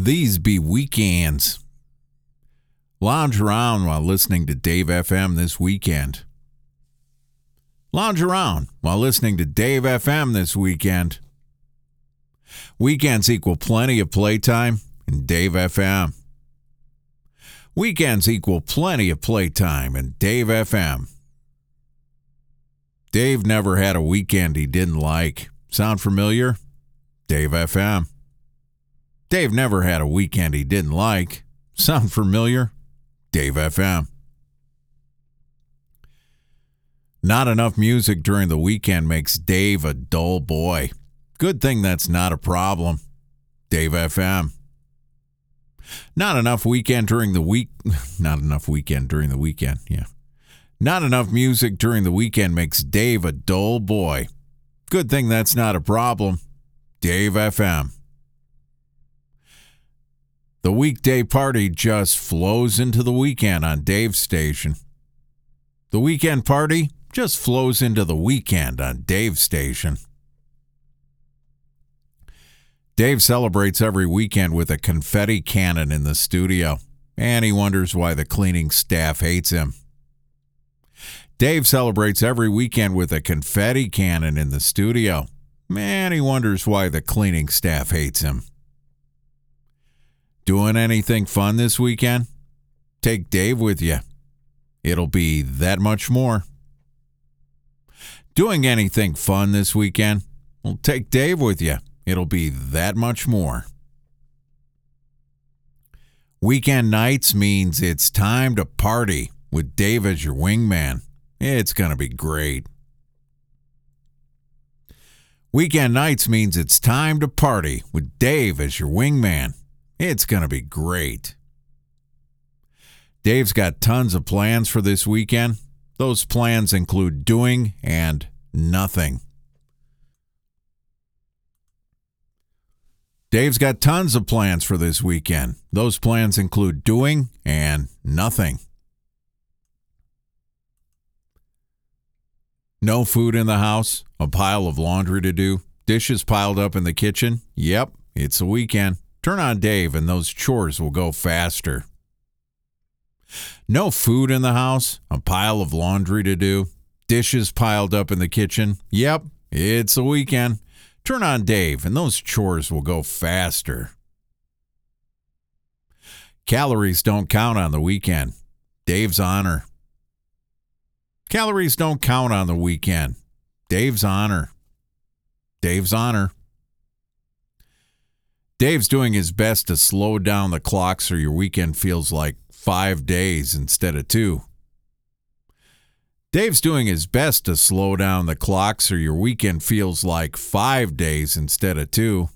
These be weekends. Lounge around while listening to Dave FM this weekend. Lounge around while listening to Dave FM this weekend. Weekends equal plenty of playtime in Dave FM. Weekends equal plenty of playtime in Dave FM. Dave never had a weekend he didn't like. Sound familiar? Dave FM. Dave never had a weekend he didn't like. Sound familiar? Dave FM. Not enough music during the weekend makes Dave a dull boy. Good thing that's not a problem. Dave FM. Not enough weekend during the week. Not enough weekend during the weekend. Yeah. Not enough music during the weekend makes Dave a dull boy. Good thing that's not a problem. Dave FM. The weekday party just flows into the weekend on Dave's station. The weekend party just flows into the weekend on Dave's station. Dave celebrates every weekend with a confetti cannon in the studio, and he wonders why the cleaning staff hates him. Dave celebrates every weekend with a confetti cannon in the studio, and he wonders why the cleaning staff hates him. Doing anything fun this weekend? Take Dave with you. It'll be that much more. Doing anything fun this weekend? Well, take Dave with you. It'll be that much more. Weekend nights means it's time to party with Dave as your wingman. It's going to be great. Weekend nights means it's time to party with Dave as your wingman. It's going to be great. Dave's got tons of plans for this weekend. Those plans include doing and nothing. Dave's got tons of plans for this weekend. Those plans include doing and nothing. No food in the house, a pile of laundry to do, dishes piled up in the kitchen. Yep, it's a weekend. Turn on Dave and those chores will go faster. No food in the house, a pile of laundry to do, dishes piled up in the kitchen. Yep, it's a weekend. Turn on Dave and those chores will go faster. Calories don't count on the weekend. Dave's honor. Calories don't count on the weekend. Dave's honor. Dave's honor. Dave's doing his best to slow down the clock so your weekend feels like 5 days instead of 2. Dave's doing his best to slow down the clock so your weekend feels like 5 days instead of 2.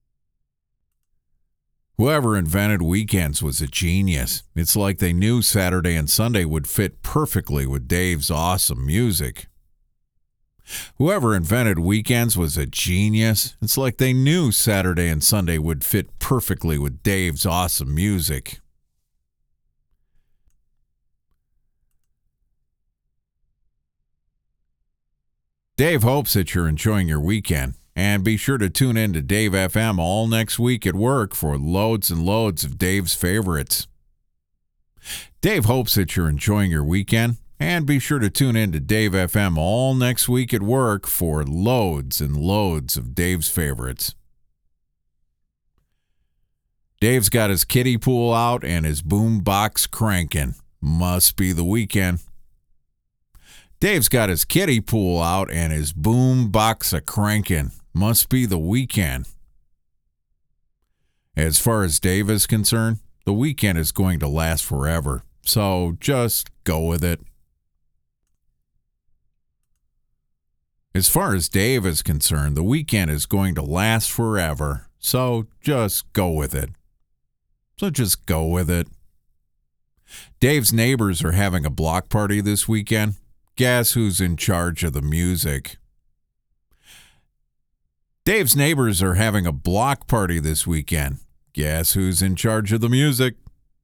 Whoever invented weekends was a genius. It's like they knew Saturday and Sunday would fit perfectly with Dave's awesome music. Whoever invented weekends was a genius. It's like they knew Saturday and Sunday would fit perfectly with Dave's awesome music. Dave hopes that you're enjoying your weekend, and be sure to tune in to Dave FM all next week at work for loads and loads of Dave's favorites. Dave hopes that you're enjoying your weekend, and be sure to tune in to Dave FM all next week at work for loads and loads of Dave's favorites. Dave's got his kiddie pool out and his boom box cranking. Must be the weekend. Dave's got his kiddie pool out and his boom box a-cranking. Must be the weekend. As far as Dave is concerned, the weekend is going to last forever, so just go with it. As far as Dave is concerned, the weekend is going to last forever, so just go with it. So just go with it. Dave's neighbors are having a block party this weekend. Guess who's in charge of the music? Dave's neighbors are having a block party this weekend. Guess who's in charge of the music?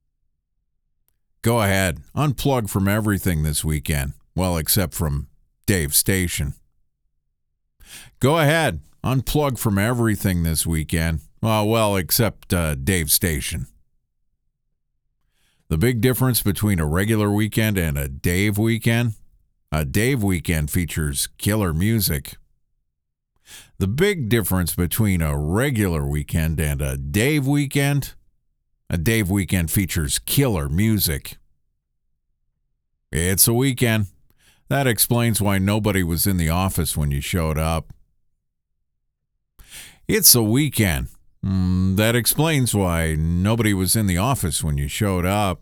Go ahead, unplug from everything this weekend. Well, except from Dave's station. Go ahead, unplug from everything this weekend. Well, except Dave's station. The big difference between a regular weekend and a Dave weekend? A Dave weekend features killer music. The big difference between a regular weekend and a Dave weekend? A Dave weekend features killer music. It's a weekend. That explains why nobody was in the office when you showed up. It's a weekend. That explains why nobody was in the office when you showed up.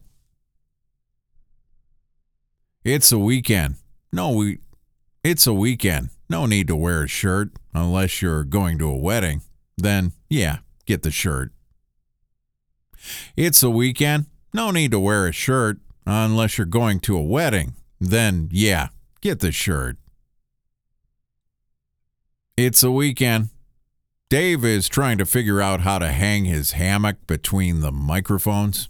It's a weekend. It's a weekend. No need to wear a shirt unless you're going to a wedding. Then, yeah, get the shirt. It's a weekend. No need to wear a shirt unless you're going to a wedding. Then, yeah, get the shirt. It's a weekend. Dave is trying to figure out how to hang his hammock between the microphones.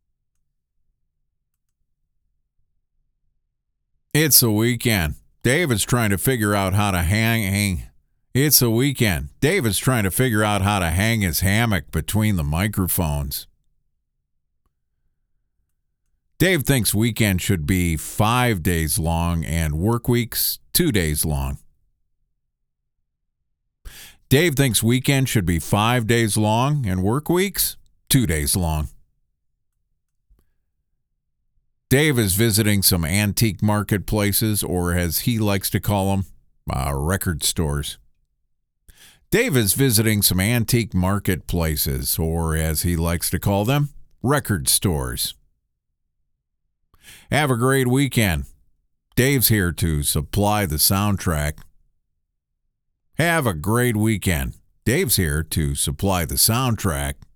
It's a weekend. Dave is trying to figure out how to hang. It's a weekend. Dave is trying to figure out how to hang his hammock between the microphones. Dave thinks weekend should be 5 days long and work weeks 2 days long. Dave thinks weekend should be 5 days long and work weeks 2 days long. Dave is visiting some antique marketplaces, or as he likes to call them, record stores. Dave is visiting some antique marketplaces, or as he likes to call them, record stores. Have a great weekend. Dave's here to supply the soundtrack. Have a great weekend. Dave's here to supply the soundtrack.